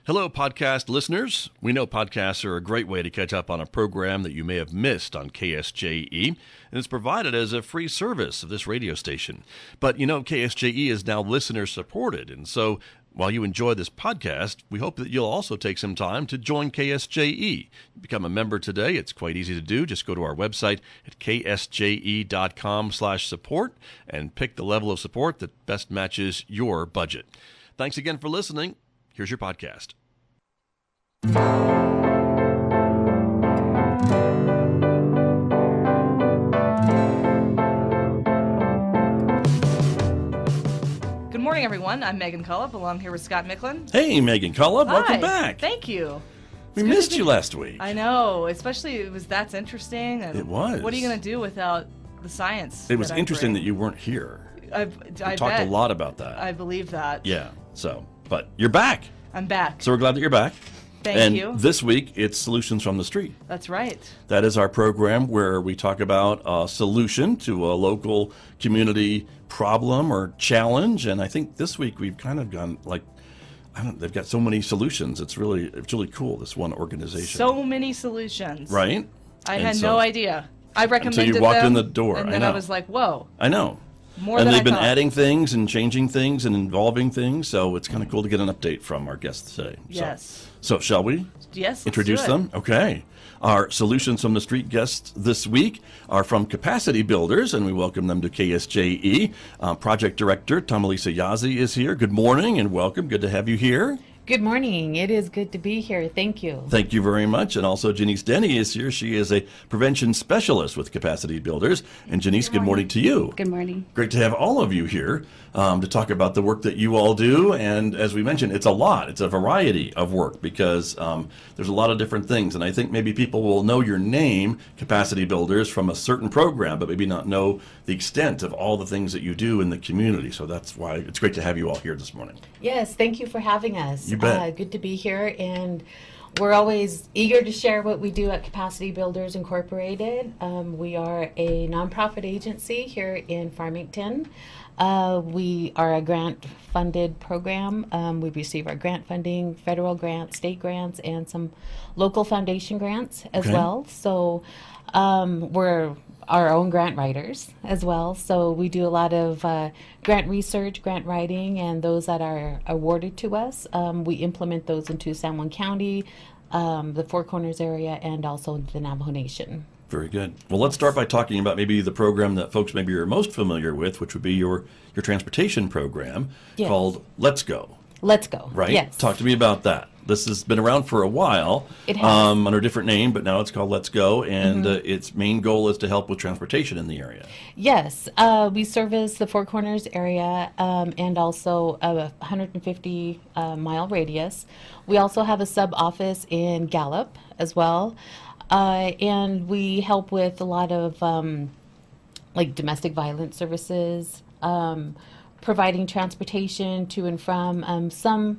Hello, podcast listeners. We know podcasts are a great way to catch up on a program that you may have missed on KSJE, and it's provided as a free service of this radio station. But you know, KSJE is now listener supported, and so while you enjoy this podcast, we hope that you'll also take some time to join KSJE. Become a member today. It's quite easy to do. Just go to our website at ksje.com/support and pick the level of support that best matches your budget. Thanks again for listening. Here's your podcast. Good morning, everyone. I'm Megan Cullop, along here with Scott Micklin. Hey, Megan Cullop. Welcome back. Thank you. We missed you last week. I know, especially that's interesting. And it was. What are you going to do without the science? It was interesting that you weren't here. I talked a lot about that. I believe that. Yeah. But you're back. I'm back. So we're glad that you're back. Thank you. And this week, it's Solutions from the Street. That's right. That is our program where we talk about a solution to a local community problem or challenge. And I think this week we've kind of gone they've got so many solutions. It's really cool, this one organization. So many solutions. Right? I had no idea. I recommended them. Until you walked in the door. And then I was like, whoa. I know. And they've been adding things and changing things and involving things, so it's kind of cool to get an update from our guests today. Yes. So shall we? Yes, introduce them? Okay. Our Solutions from the Street guests this week are from Capacity Builders, and we welcome them to KSJE. Project Director Tamalisa Yazzie is here. Good morning and welcome. Good to have you here. Good morning. It is good to be here. Thank you. Thank you very much. And also Janice Denny is here. She is a prevention specialist with Capacity Builders. And Janice, good morning to you. Good morning. Great to have all of you here to talk about the work that you all do. And as we mentioned, it's a lot. It's a variety of work because there's a lot of different things. And I think maybe people will know your name, Capacity Builders, from a certain program, but maybe not know the extent of all the things that you do in the community. So that's why it's great to have you all here this morning. Yes, thank you for having us. You bet. Good to be here, and we're always eager to share what we do at Capacity Builders Incorporated. We are a nonprofit agency here in Farmington. We are a grant-funded program. We receive our grant funding, federal grants, state grants, and some local foundation grants as well. So we're our own grant writers as well. So we do a lot of grant research, grant writing, and those that are awarded to us, we implement those into San Juan County, the Four Corners area, and also the Navajo Nation. Very good. Well, let's start by talking about maybe the program that folks maybe are most familiar with, which would be your transportation program called Let's Go. Let's Go. Right? Yes. Talk to me about that. This has been around for a while. It has. Under a different name, but now it's called Let's Go, and its main goal is to help with transportation in the area. Yes. We service the Four Corners area and also a 150-mile radius. We also have a sub-office in Gallup as well, and we help with a lot of domestic violence services, providing transportation to and from some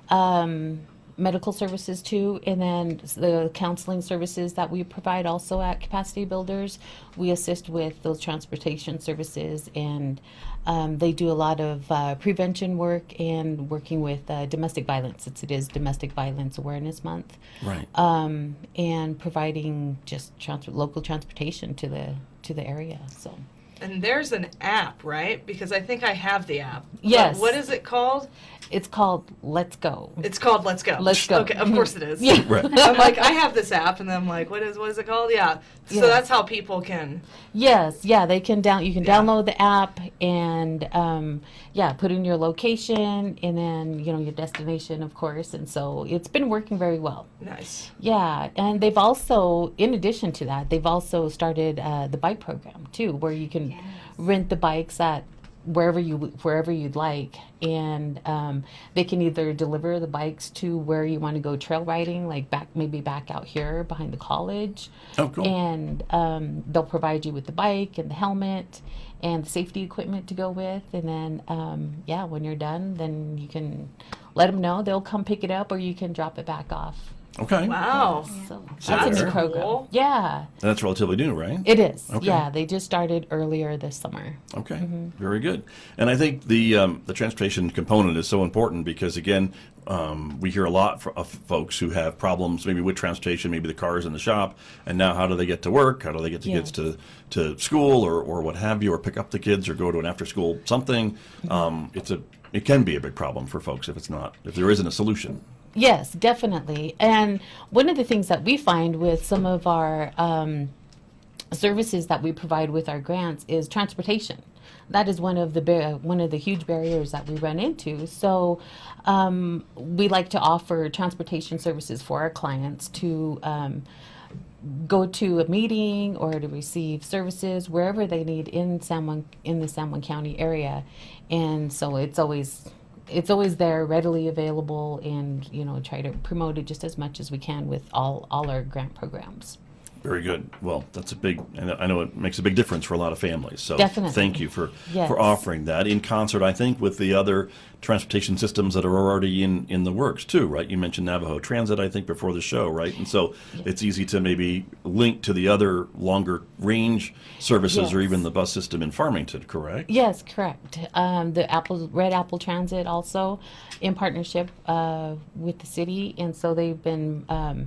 medical services too, and then the counseling services that we provide also at Capacity Builders. We assist with those transportation services, and they do a lot of prevention work and working with domestic violence, since it is Domestic Violence Awareness Month. Right. And providing just local transportation to the area. So. And there's an app, right? Because I think I have the app. Yes. What is it called? It's called Let's Go. It's called Let's Go. Let's Go. Okay, of course it is. Yeah. Right. I'm like, I have this app, and I'm like, what is it called? Yeah. So Yes. that's how people can. Yes, yeah, they can you can download the app and put in your location and then your destination, of course. And so it's been working very well. Nice. Yeah, and they've also, in addition to that, they've also started the bike program too, where you can rent the bikes at wherever you'd like, and they can either deliver the bikes to where you want to go trail riding, like back out here behind the college. Oh, cool. And they'll provide you with the bike and the helmet and the safety equipment to go with, and then when you're done, then you can let them know. They'll come pick it up, or you can drop it back off. Okay. Wow. So So that's a there. new program. Cool. Yeah, That's relatively new, right? it is. Okay. Yeah, they just started earlier this summer. Okay, very good. And I think the transportation component is so important because again, we hear a lot of folks who have problems maybe with transportation, maybe the car's in the shop, and now how do they get to work? How do they get the kids to school or what have you, or pick up the kids or go to an after school something? It can be a big problem for folks if there isn't a solution. Yes, definitely. And one of the things that we find with some of our services that we provide with our grants is transportation. That is one of the huge barriers that we run into. So we like to offer transportation services for our clients to go to a meeting or to receive services wherever they need in the San Juan County area, and so it's always there, readily available, and try to promote it just as much as we can with all our grant programs. Very good. Well, I know it makes a big difference for a lot of families. So Definitely. thank you for Yes. offering that in concert, I think, with the other transportation systems that are already in the works too, right? You mentioned Navajo Transit, I think, before the show, right? And so it's easy to maybe link to the other longer range services or Yes. even the bus system in Farmington, correct? Yes, correct. The Red Apple Transit also in partnership with the city, and so they've been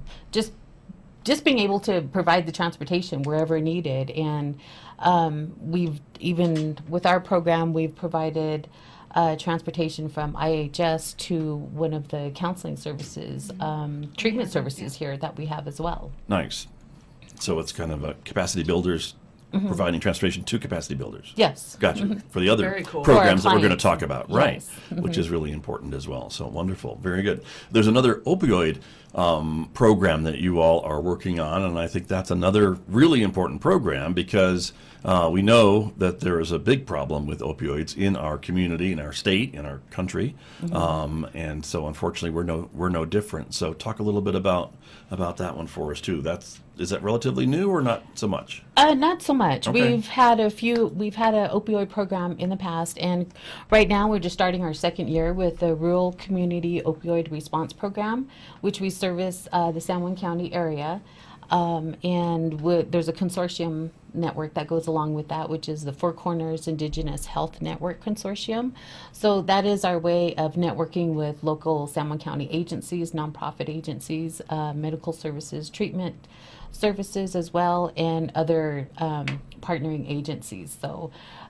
just being able to provide the transportation wherever needed. And we've even with our program, we've provided transportation from IHS to one of the counseling services, treatment services here that we have as well. Nice. So it's kind of a capacity builders providing transportation to capacity builders. Yes. Gotcha. For the other Very cool. programs For that our we're going to clients. talk about, right? Yes. Which is really important as well. So wonderful. Very good. There's another opioid program that you all are working on, and I think that's another really important program because we know that there is a big problem with opioids in our community, in our state, in our country, and so unfortunately we're no different. So talk a little bit about that one for us too. Is that relatively new or not so much? Not so much. Okay. We've had an opioid program in the past, and right now we're just starting our second year with the Rural Community Opioid Response Program, which we service the San Juan County area. There's a consortium network that goes along with that, which is the Four Corners Indigenous Health Network Consortium. So that is our way of networking with local San Juan County agencies, nonprofit agencies, medical services, treatment services as well, and other partnering agencies. So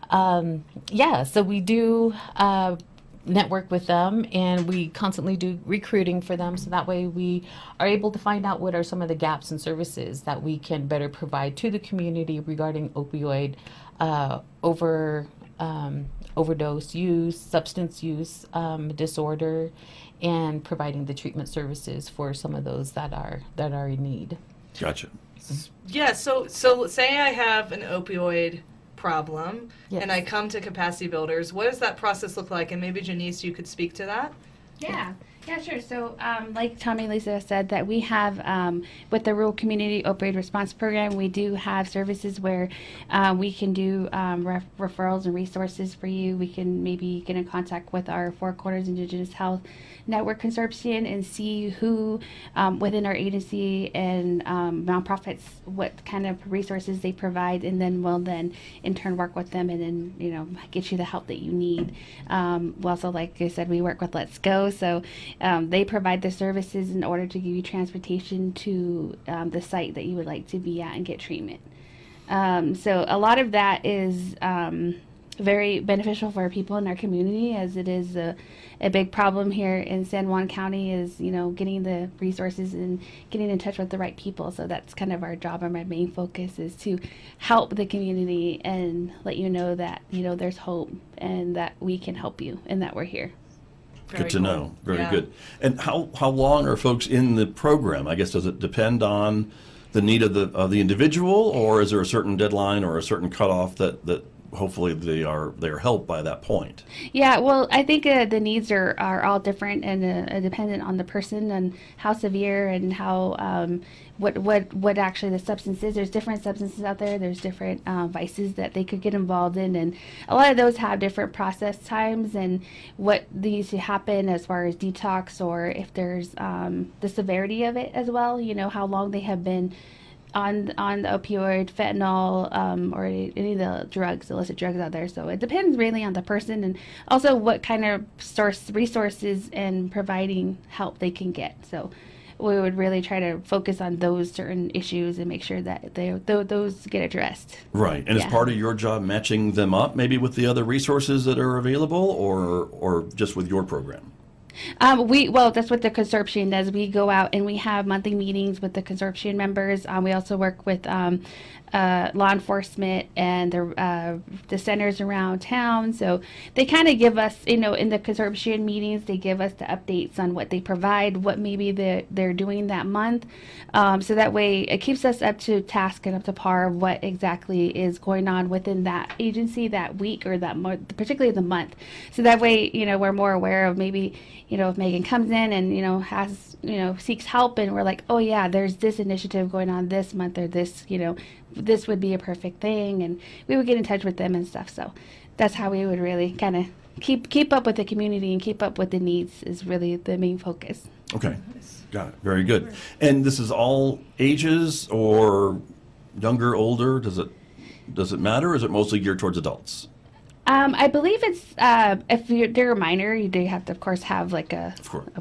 so we do network with them, and we constantly do recruiting for them, so that way we are able to find out what are some of the gaps in services that we can better provide to the community regarding opioid overdose use, substance use disorder, and providing the treatment services for some of those that are in need. Gotcha. Yeah, so say I have an opioid problem Yes. and I come to Capacity Builders. What does that process look like? And maybe Janice, you could speak to that. Yeah, sure. So, like Tommy and Lisa said, that we have with the Rural Community Opioid Response Program, we do have services where we can do referrals and resources for you. We can maybe get in contact with our Four Corners Indigenous Health Network Consortium and see who within our agency and nonprofits, what kind of resources they provide, and then we'll then in turn work with them and then get you the help that you need. We also, like I said, we work with Let's Go, so they provide the services in order to give you transportation to the site that you would like to be at and get treatment. So a lot of that is very beneficial for people in our community, as it is a big problem here in San Juan County is, getting the resources and getting in touch with the right people. So that's kind of our job, and my main focus is to help the community and let you know that, there's hope and that we can help you and that we're here. Very Good to cool. know. Very Yeah. good. And how long are folks in the program? I guess, does it depend on the need of the individual, or is there a certain deadline or a certain cutoff that hopefully they're helped by that point. Yeah, well, I think the needs are all different and dependent on the person and how severe and how what actually the substance is. There's different substances out there. There's different vices that they could get involved in, and a lot of those have different process times and what needs to happen as far as detox, or if there's the severity of it as well. You know, how long they have been on the opioid, fentanyl, or any of the drugs, illicit drugs out there. So it depends really on the person, and also what kind of resources and providing help they can get. So we would really try to focus on those certain issues and make sure that those get addressed. Right. And is part of your job matching them up maybe with the other resources that are available, or just with your program? Well, that's what the consortium does. We go out and we have monthly meetings with the consortium members. We also work with law enforcement and the centers around town. So they kind of give us, in the consortium meetings, they give us the updates on what they provide, what maybe they're doing that month. So that way it keeps us up to task and up to par of what exactly is going on within that agency that week or that month, particularly the month. So that way, we're more aware of maybe, if Megan comes in and, has, seeks help, and we're like, oh yeah, there's this initiative going on this month, or this, this would be a perfect thing, and we would get in touch with them and stuff. So that's how we would really kind of keep up with the community and keep up with the needs is really the main focus. Okay, got it. Very good. And this is all ages, or younger, older? Does it matter, or is it mostly geared towards adults? I believe it's if they're a minor, they have to, of course, have like an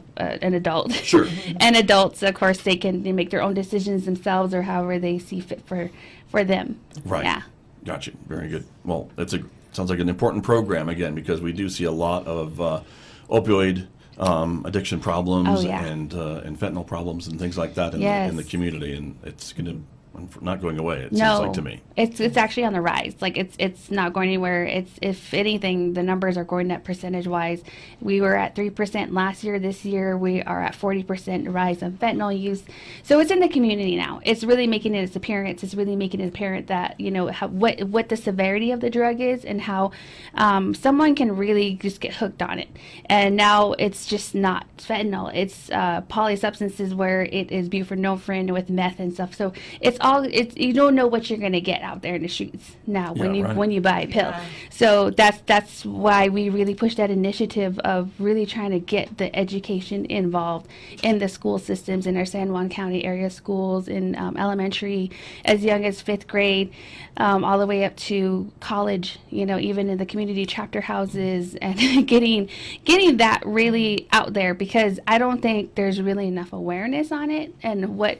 adult. Sure. And adults, of course, they make their own decisions themselves or however they see fit for them. Right. Yeah. Gotcha. Very good. Well, sounds like an important program, again, because we do see a lot of opioid addiction problems and fentanyl problems and things like that in the community, and it's going to not going away. It seems like to me. It's actually on the rise. Like it's not going anywhere. It's, if anything, the numbers are going up percentage wise. We were at 3% last year. This year we are at 40% rise on fentanyl use. So it's in the community now. It's really making its appearance. It's really making it apparent that what the severity of the drug is, and how someone can really just get hooked on it. And now it's just not fentanyl. It's polysubstances where it is buprenorphine with meth and stuff. So it's you don't know what you're going to get out there in the streets now when you buy a pill. Yeah. So that's why we really push that initiative of really trying to get the education involved in the school systems in our San Juan County area schools, in elementary as young as 5th grade, all the way up to college, even in the community chapter houses, and getting that really out there, because I don't think there's really enough awareness on it and what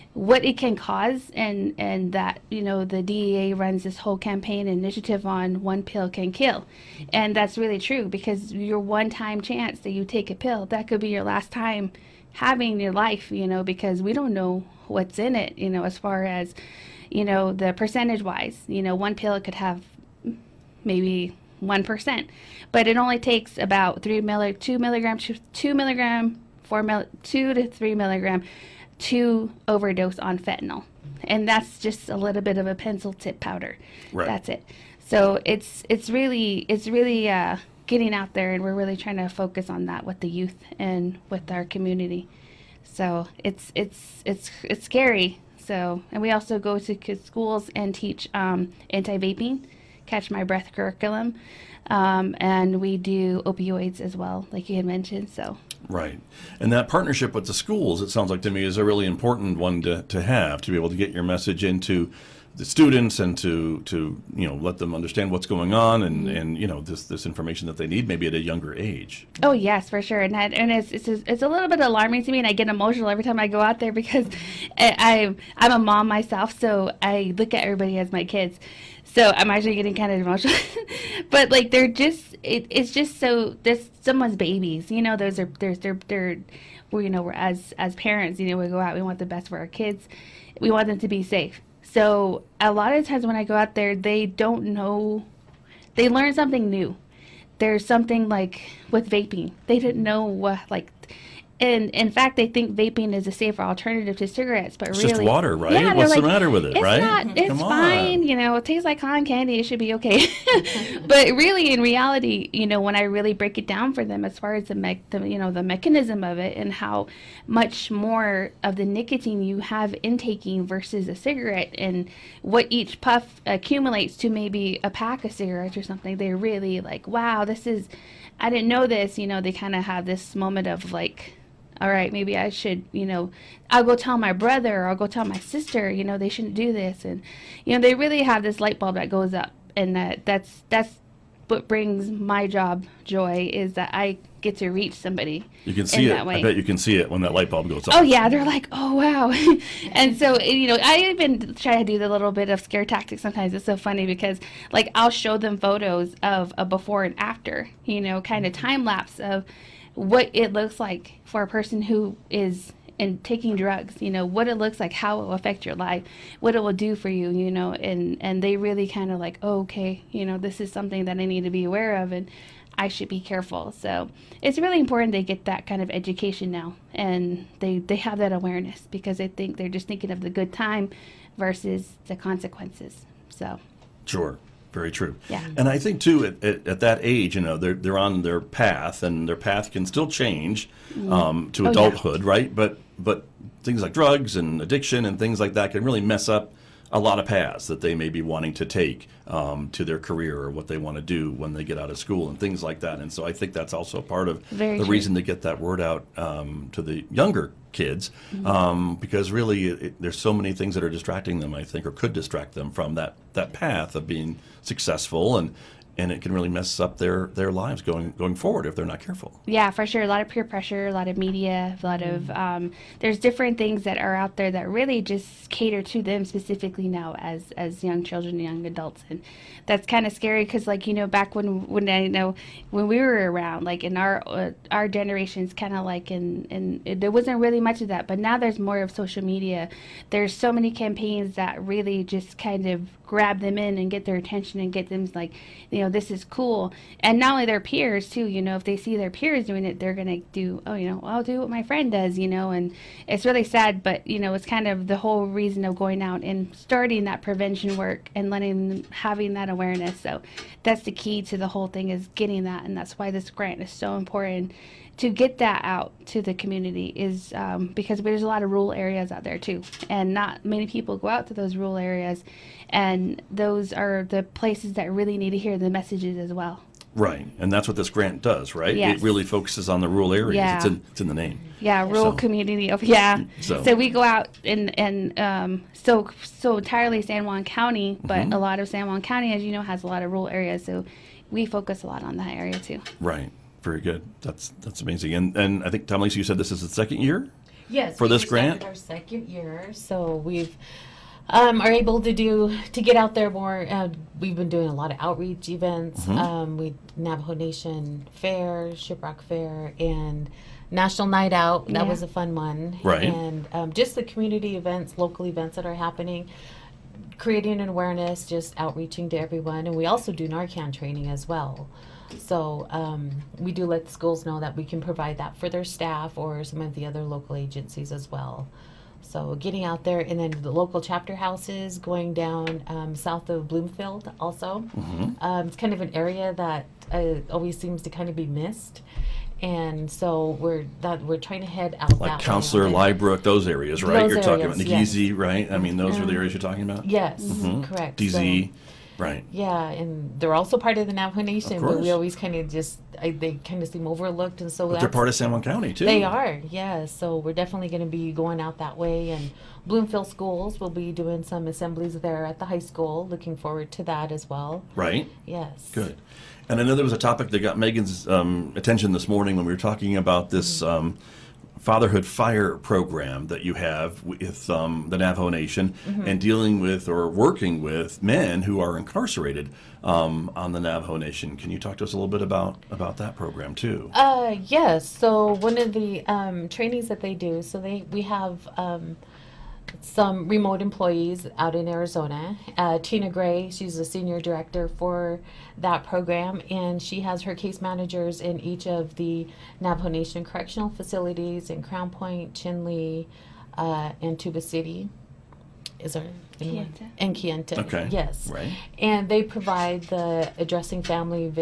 it can cause, and that the DEA runs this whole campaign initiative on one pill can kill, and that's really true, because your one-time chance that you take a pill, that could be your last time having your life, because we don't know what's in it, as far as the percentage wise, one pill could have maybe 1%, but it only takes about 2 to 3 milligram to overdose on fentanyl, and that's just a little bit of a pencil tip powder. Right. That's it. So it's really getting out there, and we're really trying to focus on that with the youth and with our community. So it's scary. So, and we also go to schools and teach anti-vaping, catch my breath curriculum, and we do opioids as well, like you had mentioned. So. Right. And that partnership with the schools, it sounds like to me, is a really important one to have, to be able to get your message into the students and to let them understand what's going on, and this information that they need maybe at a younger age. Oh yes, for sure. And it's a little bit alarming to me, and I get emotional every time I go out there, because I'm a mom myself, so I look at everybody as my kids. So I'm actually getting kind of emotional, but like they're just it's just so there's someone's babies, they're we're as parents, we go out, we want the best for our kids, we want them to be safe. So a lot of times when I go out there, they don't know, they learn something new. There's something like with vaping, they didn't know what, like, And in fact, they think vaping is a safer alternative to cigarettes, but It's really, just water, right? Yeah, What's they're the matter with it, it's right? Not, it's Come on. fine. It tastes like cotton candy. It should be okay. But really, in reality, when I really break it down for them, as far as the mechanism of it and how much more of the nicotine you have intaking versus a cigarette, and what each puff accumulates to maybe a pack of cigarettes or something, they're really like, wow, I didn't know this. They kind of have this moment of like, all right, maybe I should, I'll go tell my brother or I'll go tell my sister, they shouldn't do this. And, they really have this light bulb that goes up. And that's what brings my job joy, is that I get to reach somebody. You can see it. That way. I bet you can see it when that light bulb goes off. Oh, yeah. They're like, oh, wow. And so, I even try to do the little bit of scare tactics sometimes. It's so funny because, like, I'll show them photos of a before and after, kind of time lapse of what it looks like for a person who is taking drugs, what it looks like, how it will affect your life, what it will do for you, and they really kind of like, oh, okay, this is something that I need to be aware of, and I should be careful. So it's really important they get that kind of education now, and they have that awareness, because I think they're just thinking of the good time versus the consequences. So Sure. Very true. Yeah. And I think, too, at that age, they're on their path, and their path can still change to adulthood, right? But things like drugs and addiction and things like that can really mess up a lot of paths that they may be wanting to take to their career, or what they want to do when they get out of school and things like that. And so I think that's also part of the reason to get that word out to the younger kids, because really there's so many things that are distracting them, I think, or could distract them from that path of being successful, and it can really mess up their lives going forward if they're not careful. Yeah, for sure. A lot of peer pressure, a lot of media, a lot of there's different things that are out there that really just cater to them specifically now as young children and young adults, and that's kind of scary because, like, back when we were around, like in our generations, kind of like in there wasn't really much of that, but now there's more of social media. There's so many campaigns that really just kind of grab them in and get their attention and get them like, this is cool. And not only their peers too, if they see their peers doing it, they're going to do, I'll do what my friend does, and it's really sad, but it's kind of the whole reason of going out and starting that prevention work and having that awareness. So that's the key to the whole thing, is getting that. And that's why this grant is so important, to get that out to the community, is because there's a lot of rural areas out there too, and not many people go out to those rural areas, and those are the places that really need to hear the messages as well. Right, and that's what this grant does, right? Yes. It really focuses on the rural areas. Yeah. It's in the name. Yeah, rural community. So we go out and so entirely San Juan County, but a lot of San Juan County, as you know, has a lot of rural areas. So we focus a lot on that area too. Right. Very good. That's amazing. And I think, Tom Lisa, you said this is the second year? Yes. For this grant? Our second year. So we've are able to get out there more. We've been doing a lot of outreach events. We Navajo Nation Fair, Shiprock Fair, and National Night Out. That was a fun one. Right. And just the community events, local events that are happening, creating an awareness, just outreaching to everyone. And we also do Narcan training as well. So we do let the schools know that we can provide that for their staff or some of the other local agencies as well. So getting out there, and then the local chapter houses, going down south of Bloomfield also. It's kind of an area that always seems to kind of be missed. And so we're trying to head out like that Counselor, way. Liebrook, those areas, right? Those You're talking areas, about yes. Nageezi, right? I mean, those are the areas you're talking about? Yes, correct. DZ, So, right. yeah, and they're also part of the Navajo Nation, Of but course. we always kind of they kind of seem overlooked, and so But they're that's, part of San Juan County, too. they are, yeah. So we're definitely going to be going out that way, and Bloomfield Schools will be doing some assemblies there at the high school. Looking forward to that as well. Right? Yes. Good. And I know there was a topic that got Megan's attention this morning when we were talking about this Fatherhood Fire program that you have with the Navajo Nation and dealing with or working with men who are incarcerated on the Navajo Nation. Can you talk to us a little bit about that program too? Yes. So one of the trainings that they do, so we have some remote employees out in Arizona. Tina Gray, she's the senior director for that program, and she has her case managers in each of the Navajo Nation correctional facilities in Crown Point, Chinle, and Tuba City. Is there anyone? Kienta. And Kienta. Okay. Yes. Right. And they provide the addressing family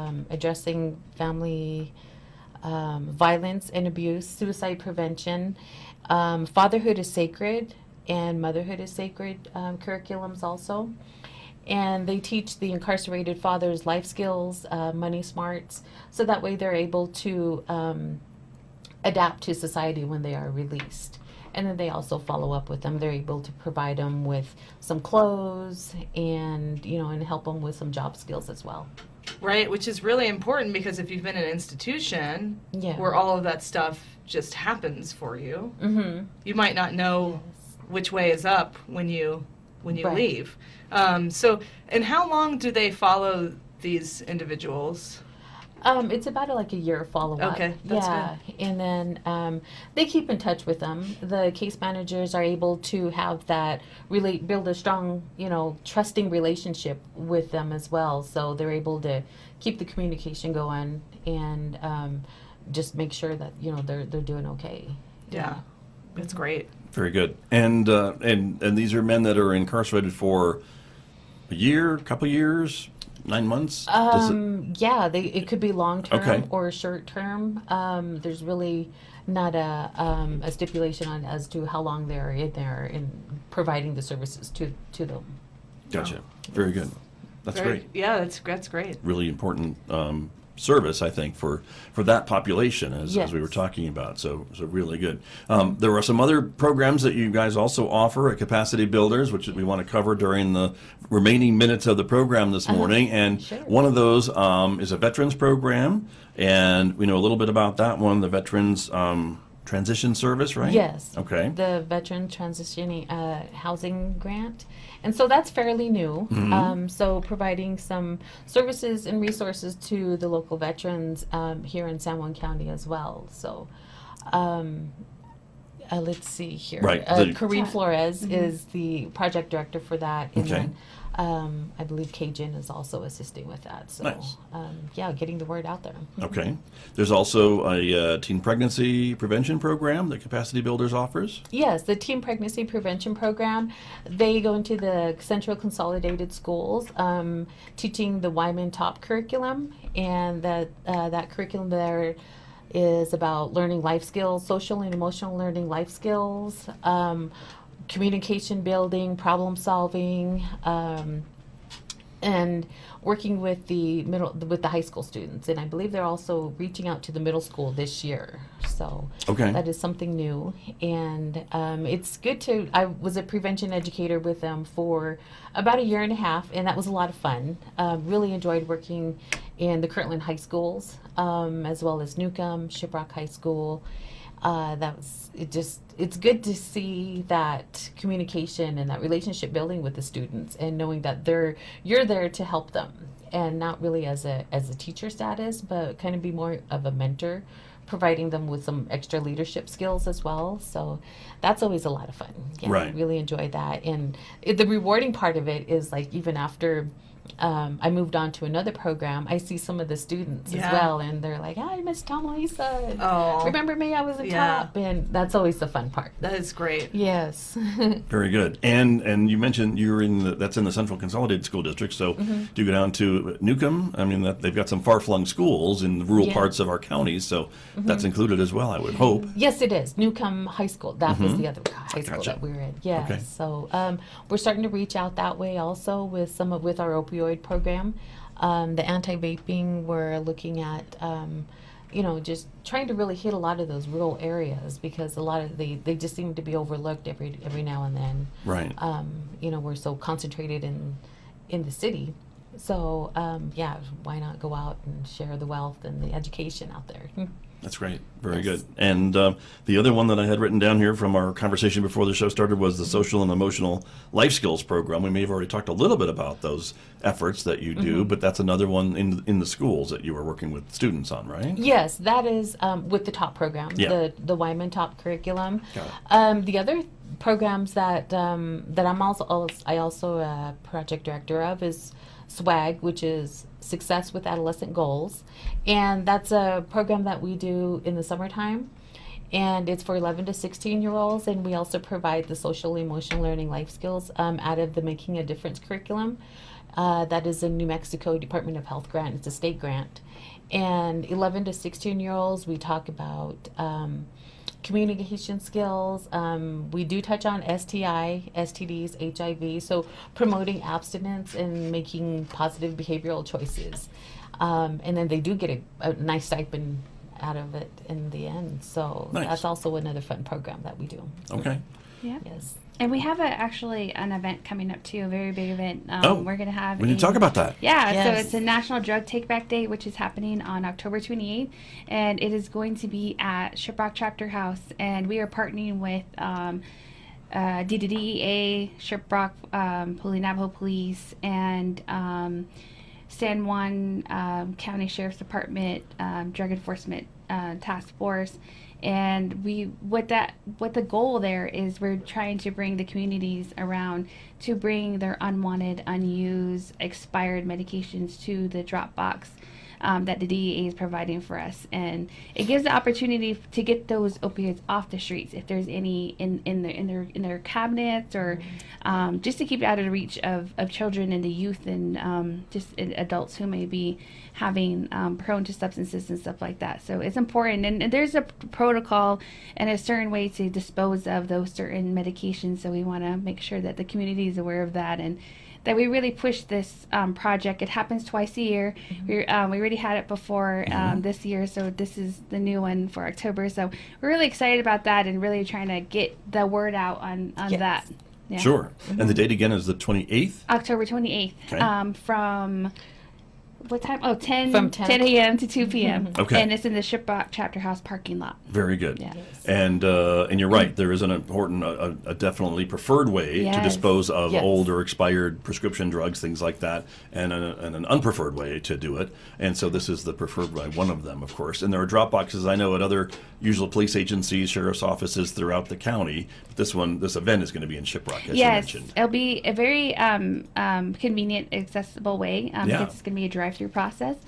violence and abuse, suicide prevention, fatherhood is sacred, and motherhood is sacred curriculums also. And they teach the incarcerated fathers life skills, money smarts, so that way they're able to adapt to society when they are released. And then they also follow up with them. They're able to provide them with some clothes and, and help them with some job skills as well. Right, which is really important because if you've been in an institution Yeah. where all of that stuff just happens for you, Mm-hmm. you might not know which way is up when you Right. leave. And how long do they follow these individuals? It's about like a year follow-up. Okay, that's yeah. And then they keep in touch with them. The case managers are able to have that really build a strong, trusting relationship with them as well. So they're able to keep the communication going and just make sure that they're doing okay. Yeah, that's great. Very good. And these are men that are incarcerated for a year, couple years, 9 months? Yeah, it could be long term Okay. or short term. There's really not a stipulation on as to how long they're in there and providing the services to them. Gotcha. Very good. That's great. Yeah, that's great. Really important service, I think, for that population, as Yes. we were talking about. So really good. There are some other programs that you guys also offer at Capacity Builders, which we want to cover during the remaining minutes of the program this morning. And Sure. one of those is a veterans program, and we know a little bit about that one, the Veterans Transition Service, right? Yes. Okay. The Veteran Transitioning Housing Grant. And so that's fairly new. So providing some services and resources to the local veterans here in San Juan County as well. So let's see here. Right. Corrine Flores is the project director for that. And Okay. then I believe Cajun is also assisting with that. So Nice. Getting the word out there. Okay. There's also a teen pregnancy prevention program that Capacity Builders offers. Yes, the Teen Pregnancy Prevention Program. They go into the Central Consolidated Schools, teaching the Wyman Top curriculum, and that curriculum there is about learning life skills, social and emotional learning life skills, communication building, problem solving, and working with the high school students. And I believe they're also reaching out to the middle school this year. So Okay. that is something new. And it's good to, I was a prevention educator with them for about a year and a half, and that was a lot of fun. Really enjoyed working in the Kirtland high schools, as well as Newcomb, Shiprock High School. It's good to see that communication and that relationship building with the students, and knowing that you're there to help them, and not really as a teacher status, but kind of be more of a mentor, providing them with some extra leadership skills as well. So that's always a lot of fun. Yeah, Right. I really enjoy that. And the rewarding part of it is like, even after I moved on to another program, I see some of the students as Yeah. well, and they're like, "Hi, Miss Tomalisa. Oh. Remember me? I was a Yeah. top." And that's always the fun part. That is great. Yes. Very good. And you mentioned you're that's in the Central Consolidated School District. So do you go down to Newcomb? I mean, they've got some far-flung schools in the rural Yeah. parts of our counties, so that's included as well, I would hope. Yes, it is. Newcomb High School. That was the other high school Gotcha. that we were in. Yes. Okay. So we're starting to reach out that way also with our opioid program. The anti-vaping, we're looking at, just trying to really hit a lot of those rural areas, because a lot of they just seem to be overlooked every now and then. Right. We're so concentrated in the city. So, why not go out and share the wealth and the education out there? That's great. Very Yes. good. And the other one that I had written down here from our conversation before the show started was the Social and Emotional Life Skills Program. We may have already talked a little bit about those efforts that you do, but that's another one in the schools that you are working with students on, right? Yes, that is with the TOP program, Yeah. the Wyman TOP curriculum. Got The other programs that I'm also a project director of is SWAG, which is Success with Adolescent Goals, and that's a program that we do in the summertime, and it's for 11 to 16-year-olds, and we also provide the social emotional learning life skills out of the Making a Difference curriculum. That is a New Mexico Department of Health grant. It's a state grant, and 11 to 16-year-olds, we talk about communication skills. We do touch on STI, STDs, HIV, so promoting abstinence and making positive behavioral choices. And then they do get a nice stipend out of it in the end. So Nice. that's also another fun program that we do. Okay. Yeah. Yes. And we have actually an event coming up too, a very big event. We're going to have. We need to talk about that. Yeah, so Yes. it's a National Drug Take Back Day, which is happening on October 28th, and it is going to be at Shiprock Chapter House, and we are partnering with DDEA, Shiprock, Navajo Police, and San Juan County Sheriff's Department Drug Enforcement Task Force. And what the goal there is, we're trying to bring the communities around to bring their unwanted, unused, expired medications to the drop box that the DEA is providing for us, and it gives the opportunity to get those opioids off the streets if there's any in their cabinets, or just to keep it out of the reach of children and the youth and just adults who may be having prone to substances and stuff like that. So it's important, and there's a protocol and a certain way to dispose of those certain medications. So we want to make sure that the community is aware of that, and that we really push this project. It happens twice a year. We already had it before this year, so this is the new one for October. So we're really excited about that, and really trying to get the word out on Yes. that. Yeah. Sure. And the date again is the 28th? October 28th, Okay. From what time? Oh, 10, From 10 a.m. to 2 p.m. Okay. And it's in the Shiprock Chapter House parking lot. Very good. Yeah. And you're right. There is an important, a definitely preferred way to Yes. dispose of Yes. old or expired prescription drugs, things like that, and an unpreferred way to do it. And so this is the preferred way, one of them, of course. And there are drop boxes I know at other usual police agencies, sheriff's offices throughout the county. But this event is going to be in Shiprock, as you Yes, mentioned. it'll be a very convenient, accessible way. Yeah. Because it's going to be a drive-through process.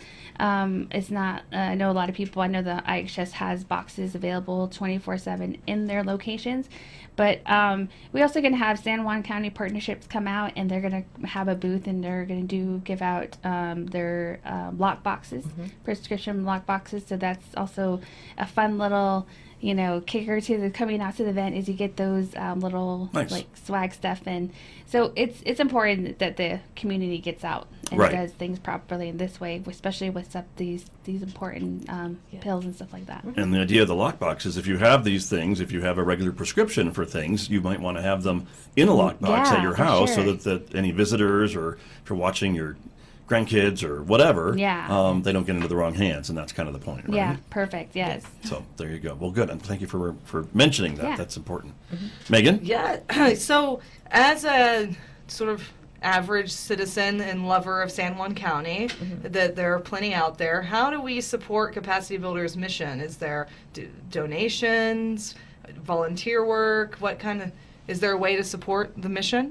It's not. I know a lot of people. I know the IHS has boxes available 24/7 in their locations, but we also going to have San Juan County Partnerships come out, and they're going to have a booth, and they're going to give out their lock boxes, prescription lock boxes. So that's also a fun little, kicker to the coming out to the event, is you get those little Nice. like swag stuff, and so it's important that the community gets out and Right. does things properly in this way, especially with these important pills and stuff like that. And the idea of the lockbox is if you have these things, if you have a regular prescription for things, you might want to have them in a lockbox Yeah, at your for house sure. so that any visitors, or if you're watching your grandkids or whatever, Yeah. they don't get into the wrong hands, and that's kind of the point, right? Yeah, perfect. Yes. So there you go. Well, good, and thank you for mentioning that. Yeah. That's important. Megan? Yeah. So, as a sort of average citizen and lover of San Juan County, that there are plenty out there, how do we support Capacity Builders' mission? Is there donations, volunteer work? Is there a way to support the mission?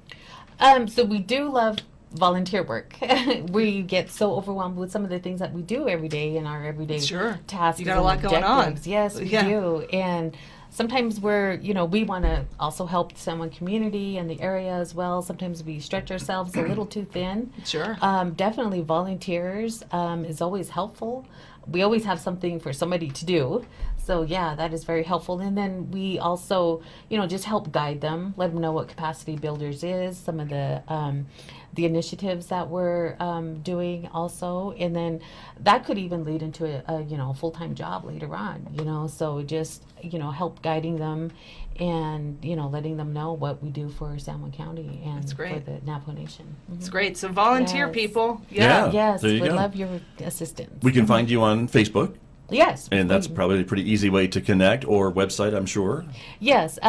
So we do love volunteer work. We get so overwhelmed with some of the things that we do every day in our everyday Sure. tasks. You got a and lot going on. objectives. Yes, we Yeah. do. And sometimes we want to also help the San Juan community and the area as well. Sometimes we stretch ourselves a little too thin. Sure. Definitely volunteers is always helpful. We always have something for somebody to do. So yeah, that is very helpful. And then we also, just help guide them, let them know what Capacity Builders is, some of the initiatives that we're doing also. And then that could even lead into a full-time job later on, so just, help guiding them and, letting them know what we do for San Juan County and That's great. for the Navajo Nation. It's great. So, volunteer Yes. people. Yeah. Yes, there you we'd go. love your assistance. We can find you on Facebook, Yes. and that's probably a pretty easy way to connect, or website, I'm sure. Yes,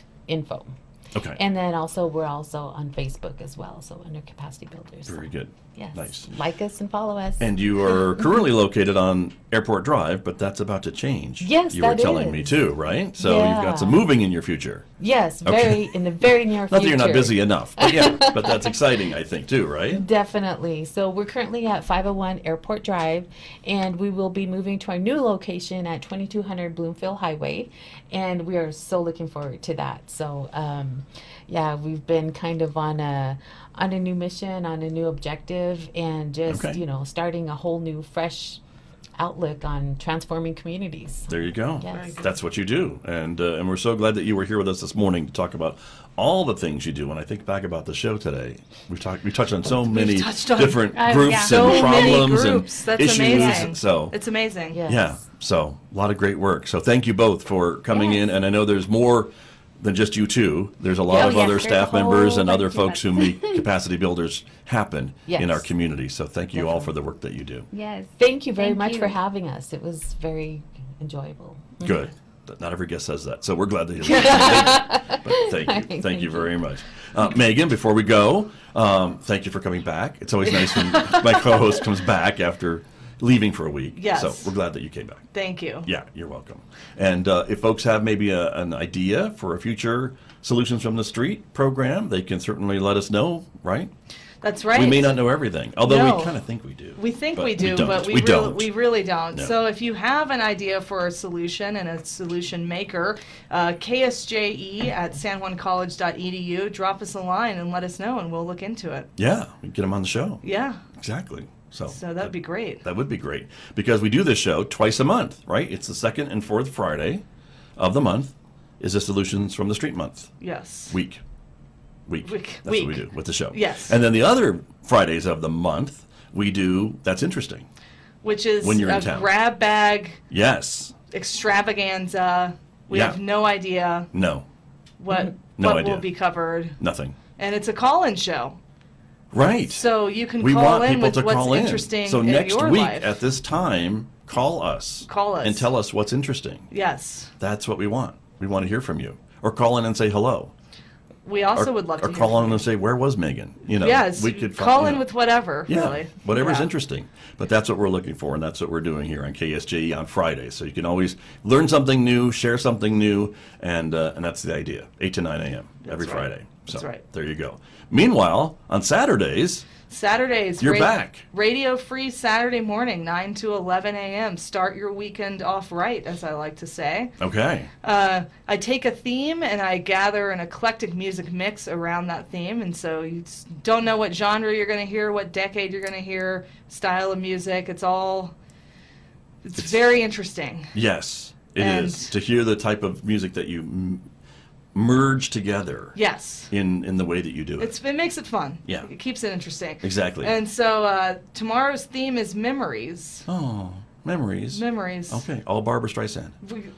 www.capacitybuildersinc.info. Okay. And then we're also on Facebook as well, so under Capacity Builders. Very good. Yes. Nice. Like us and follow us. And you are currently located on Airport Drive, but that's about to change. Yes, you were that telling is. me too, right? So you've got some Yeah. moving in your future. Yes, Okay. in the very near Not future. that you're not busy enough, but yeah, but that's exciting, I think, too, right? Definitely. So we're currently at 501 Airport Drive, and we will be moving to our new location at 2200 Bloomfield Highway, and we are so looking forward to that. So, yeah, we've been kind of on a new mission, on a new objective, and just Okay. starting a whole new, fresh outlook on transforming communities. There you go. Yes. That's what you do, and we're so glad that you were here with us this morning to talk about all the things you do. When I think back about the show today, we touched on so many touched on- different yeah. groups So and many problems groups. and That's issues. amazing. So It's amazing. Yes. yeah, so a lot of great work. So thank you both for coming in, and I know there's more than just you two. There's a lot Oh, of yes, other there's staff a whole members and other bunch of folks us. who make capacity builders happen in Yes. our community. So thank you all for the work that you do. Yes. Thank you very Thank much you. for having us. It was very enjoyable. Good. Not every guest says that, so we're glad that you're listening. But thank you. Thank you very much. Megan, before we go, thank you for coming back. It's always nice when my co-host comes back after leaving for a week. Yes. So we're glad that you came back. Thank you. Yeah, you're welcome. And if folks have maybe an idea for a future Solutions from the Street program, they can certainly let us know, right? That's right. We may not know everything, although No. we kind of think we do. We think we don't. do, but we don't. we really don't. No. So if you have an idea for a solution and a solution maker, KSJE at sanjuancollege.edu, drop us a line and let us know, and we'll look into it. Yeah, we can get them on the show. Yeah. Exactly. So That'd be great. That would be great because we do this show twice a month, right? It's the second and fourth Friday of the month is the Solutions from the Street month. Yes. Week. That's what we do with the show. Yes. And then the other Fridays of the month, we do That's Interesting. Which is When you're in a town. grab bag Yes. extravaganza. We Yeah. have no idea No. what No what idea. will be covered. Nothing. And it's a call-in show. Right. So you can We call want in people with to what's call in. interesting So in next your week life. at this time, call us. Call us. And tell us what's interesting. Yes. That's what we want. We want to hear from you. Or call in and say hello. We also Or, would love to or hear call from in you. and say, where was Megan? Yes, we could call find, in with whatever, yeah, really. whatever's Yeah. interesting. But that's what we're looking for, and that's what we're doing here on KSJE on Fridays. So you can always learn something new, share something new, and that's the idea. 8 to 9 a.m. every right. Friday. So That's right. there you go. Meanwhile, on Saturdays, Saturdays. You're back. Radio free Saturday morning, 9 to 11 a.m. Start your weekend off right, as I like to say. okay. I take a theme and I gather an eclectic music mix around that theme. And so you don't know what genre you're going to hear, what decade you're going to hear, style of music. It's very interesting. Yes, it And- is. To hear the type of music that you merge together Yes. in the way that you do it. It makes it fun. Yeah. It keeps it interesting. Exactly. And so tomorrow's theme is memories. Oh, memories. Memories. Okay, all Barbara Streisand.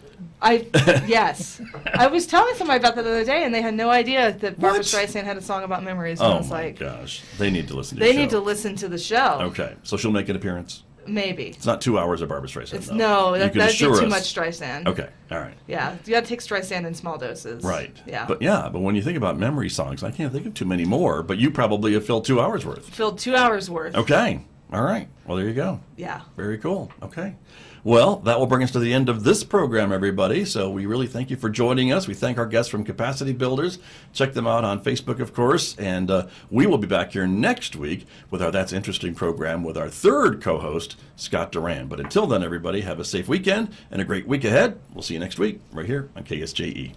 Yes. I was telling somebody about that the other day, and they had no idea that Barbara What? Streisand had a song about memories. And I Oh was my like, gosh, they need to listen to they the need to show. listen to the show. Okay, so she'll make an appearance. Maybe. It's not 2 hours of Barbara Streisand. It's though. no, You that'd can be assure too us. much Streisand. Okay, all right. Yeah, you got to take Streisand in small doses. Right. Yeah. But when you think about memory songs, I can't think of too many more, but you probably have filled 2 hours worth. Filled 2 hours worth. Okay. All right. Well, there you go. Yeah. Very cool. Okay. Well, that will bring us to the end of this program, everybody. So we really thank you for joining us. We thank our guests from Capacity Builders. Check them out on Facebook, of course. And we will be back here next week with our That's Interesting program with our third co-host, Scott Duran. But until then, everybody, have a safe weekend and a great week ahead. We'll see you next week right here on KSJE.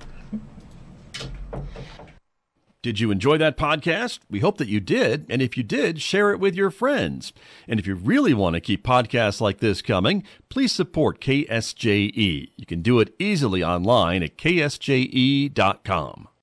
Did you enjoy that podcast? We hope that you did. And if you did, share it with your friends. And if you really want to keep podcasts like this coming, please support KSJE. You can do it easily online at ksje.com.